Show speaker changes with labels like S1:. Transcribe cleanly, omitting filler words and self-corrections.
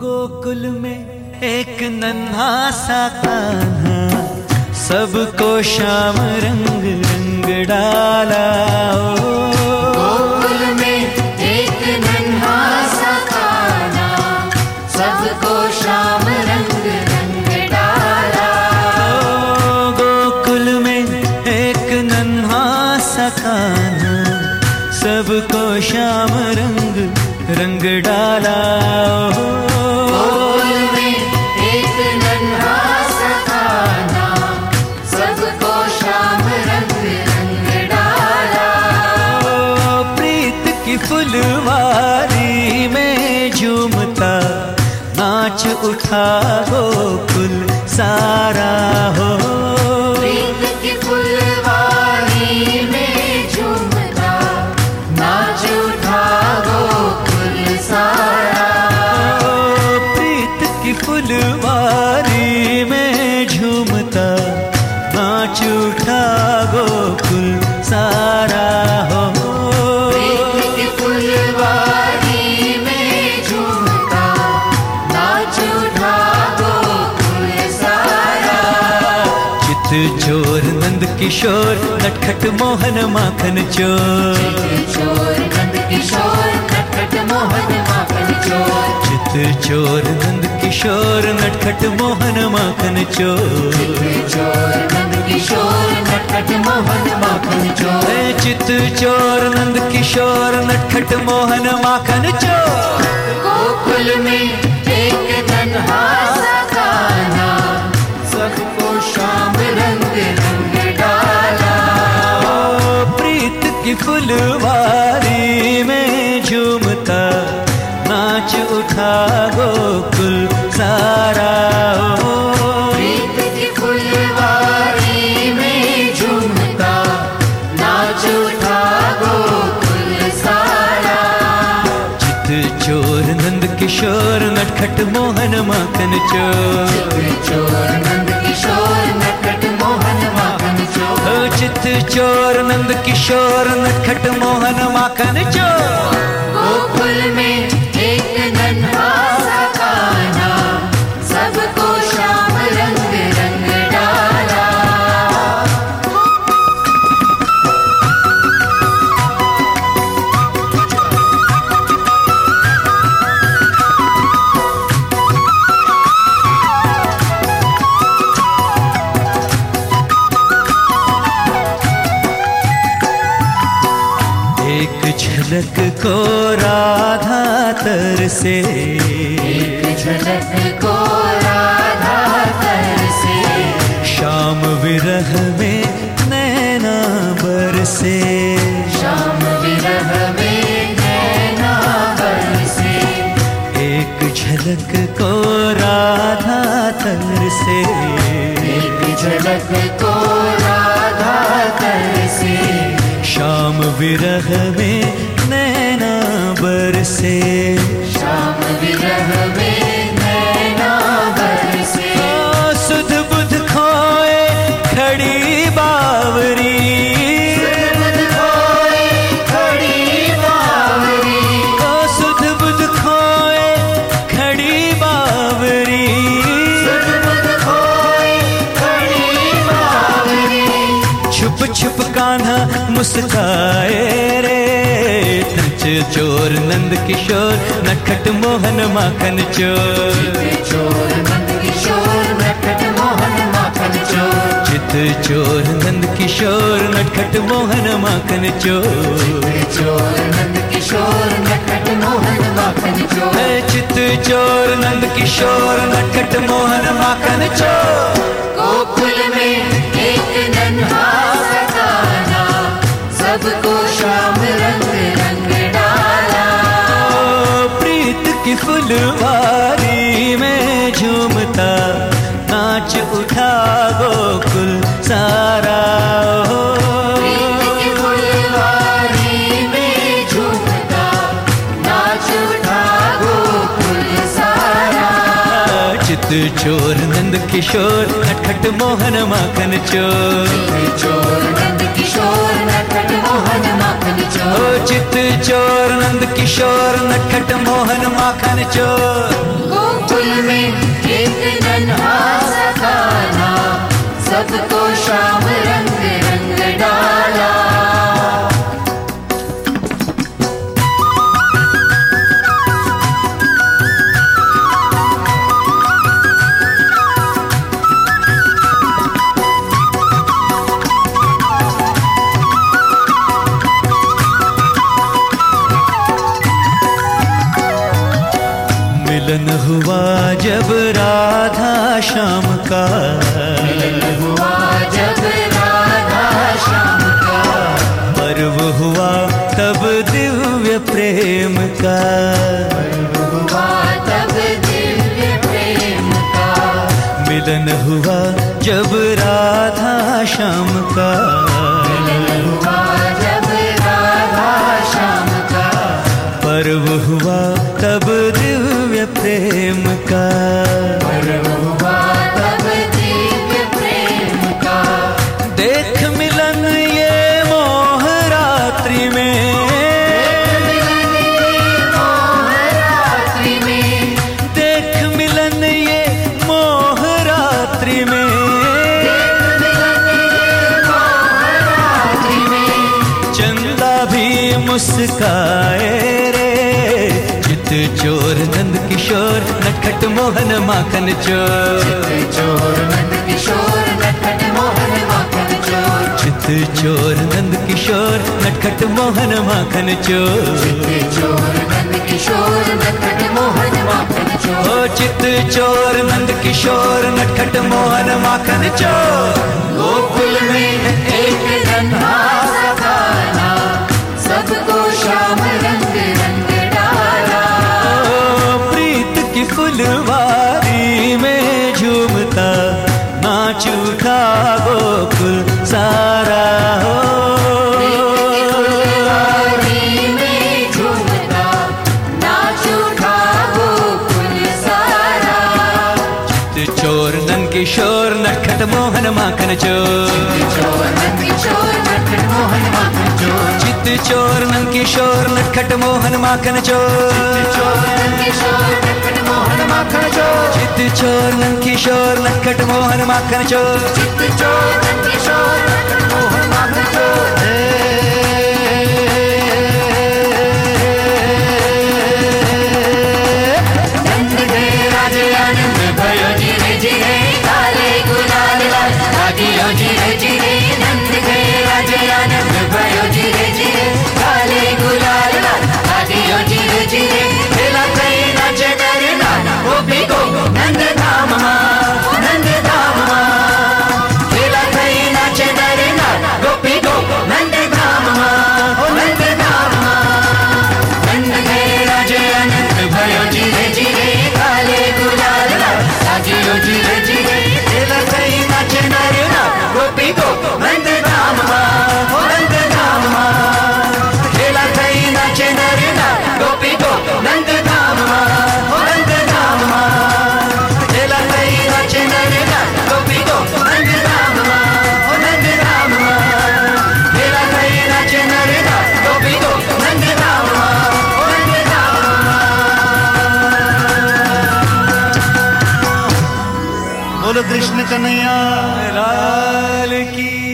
S1: गोकुल में एक नन्हा सा कान्हा, सबको श्याम रंग रंग डाला।
S2: गोकुल में एक नन्हा सा कान्हा, सबको श्याम रंग रंग डाला।
S1: गोकुल में एक नन्हा सा कान्हा, सबको श्याम रंग रंग डाला।
S2: गोकुल में एक नन्हा सा कान्हा, सबको श्याम रंग रंग डाला।
S1: प्रीत की फुलवारी में झूमता नाच उठा गोकुल सारा हो।
S2: प्रीत की फुलवारी में झूमता नाच उठा गोकुल सारा।
S1: प्रीत की फुलवारी में झूमता नाच उठा गोकुल सारा हो।
S2: प्रीत की फुलवारी में झूमता नाच उठा गोकुल सारा।
S1: चित चोर नंद किशोर नटखट मोहन माखन चोर।
S2: चोर नंद किशोर नटखट मोहन माखन चोर।
S1: चित चोर नंद किशोर नटखट मोहन माखन चोर।
S2: चोर नंद किशोर नटखट मोहन माखन चोर।
S1: चित चोर नंद किशोर नटखट मोहन माखन चोर।
S2: गोकुल में एक नन्हा सा कान्हा, सबको श्याम रंग रंग डाला।
S1: प्रीत की फुलवारी में झूमता नाच उठा गोकुल सारा हो।
S2: प्रीत की फुलवारी में झूमता नाच उठा गोकुल सारा।
S1: चित चोर नंद किशोर नटखट मोहन माखन चोर।
S2: चोर नंद किशोर नटखट मोहन माखन चोर।
S1: चित चोर नंद किशोर नटखट मोहन माखन चोर।
S2: गोकुल में एक नन्हा सा कान्हा, सबको श्याम रंग रंग डाला।
S1: एक झलक को राधा तरसे।
S2: एक झलक को राधा तरसे।
S1: श्याम विरह में नैना बरसे।
S2: श्याम विरह में नैना बरसे।
S1: एक झलक को राधा तरसे।
S2: एक झलक को राधा तरसे।
S1: श्याम विरह में नैना बरसे।
S2: श्याम विरह में नैना बरसे।
S1: सुध बुध खोए खड़ी बावरी।
S2: सुध खोए खड़ी बावरी।
S1: सुध बुध खोए खड़ी बावरी।
S2: सुध बुध खोए खड़ी बावरी।
S1: छुप छुप कान्हा मुस्काए रे। चोर नंद किशोर नटखट मोहन माखन चोर।
S2: चोर नंद किशोर नटखट मोहन माखन चोर।
S1: चित चोर नंद किशोर नटखट मोहन माखन चोर।
S2: चोर नंद किशोर नटखट मोहन माखन चोर।
S1: चित चोर नंद किशोर नटखट मोहन माखन चोर।
S2: गोकुल में एक नन्हा सा कान्हा, सबको श्याम रंग रंग डाला।
S1: प्रीत की फुलवारी में झूमता नाच उठा गोकुल सारा हो।
S2: प्रीत की फुलवारी में झूमता नाच उठा गोकुल सारा।
S1: चित चोर नंद किशोर नटखट मोहन माखन चोर।
S2: चोर नंद किशोर नटखट मोहन माखन चोर।
S1: चित चोर नंद किशोर नटखट मोहन माखन चोर। जब राधा श्याम का,
S2: मिलन हुआ जब राधा श्याम का,
S1: पर्व हुआ तब दिव्य प्रेम का,
S2: पर्व हुआ तब दिव्य प्रेम का,
S1: मिलन हुआ जब राधा श्याम का,
S2: मिलन हुआ जब राधा श्याम का,
S1: पर्व हुआ तब दिव्य प्रेम का,
S2: पर्व हुआ तब दिव्य प्रेम का।
S1: देख मिलन ये मोह रात्रि में,
S2: मिलन ये मोह रात्रि में,
S1: देख मिलन ये मोह रात्रि में,
S2: मिलन ये मोह रात्रि में,
S1: चंदा भी मुस्काए रे, चित चोर नंद किशोर नटखट मोहन माखन चोर,
S2: चोर नंद किशोर नटखट मोहन माखन चोर,
S1: चित चोर नंद किशोर नटखट मोहन माखन चोर,
S2: चोर नंद किशोर नटखट मोहन माखन चोर,
S1: ओ चित चोर नंद किशोर नटखट मोहन माखन चोर।
S2: गोकुल में एक नन्हा सा कान्हा, सबको श्याम रंग रंग डाला,
S1: ओ प्रीत की फुलवारी में झूमता नाच उठा गोकुल सारा हो,
S2: फुलवारी में झूमता नाच उठा गोकुल सारा,
S1: चित चोर नंद किशोर नटखट मोहन माखन चोर,
S2: चोर नंद किशोर नटखट मोहन माखन चोर,
S1: चित चोर नंद किशोर नटखट मोहन माखन चोर,
S2: चोर नंद किशोर नटखट मोहन माखन चोर,
S1: चित चोर नंद किशोर नटखट मोहन माखन चोर,
S2: चोर नंद किशोर नटखट मोहन माखन चोर। नंद गए राजे आनंद भयो जिरे जिरे, काले गुलाल लाल लागियो जिरे जिरे, नंद गए राजे आनंद भयो जिरे जिरे, काले गुलाल लाल लागियो जिरे जिरे, खेला कई नाचे नरे नाना गोपी को नंद धाम नंद धाम, खेला कई नाचे नरे नाना गोपी को नंद धाम नंद धाम, नंद गए राजे आनंद भयो जिरे जिरे, काले गुलाल लाल लागियो जिरे जिरे, खेला कई नाचे नरे नाना गोपी को नंद धाम नंद धाम, खेला कई नाचे नरे नाना गोपी को नंद धाम नंद धाम, खेला कई नाचे नरे नाना गोपी को नंद धाम नंद धाम, खेला कई नाचे नरे नाना गोपी को नंद धाम नंद धाम।
S1: बोलो कृष्ण कन्हैया लाल की।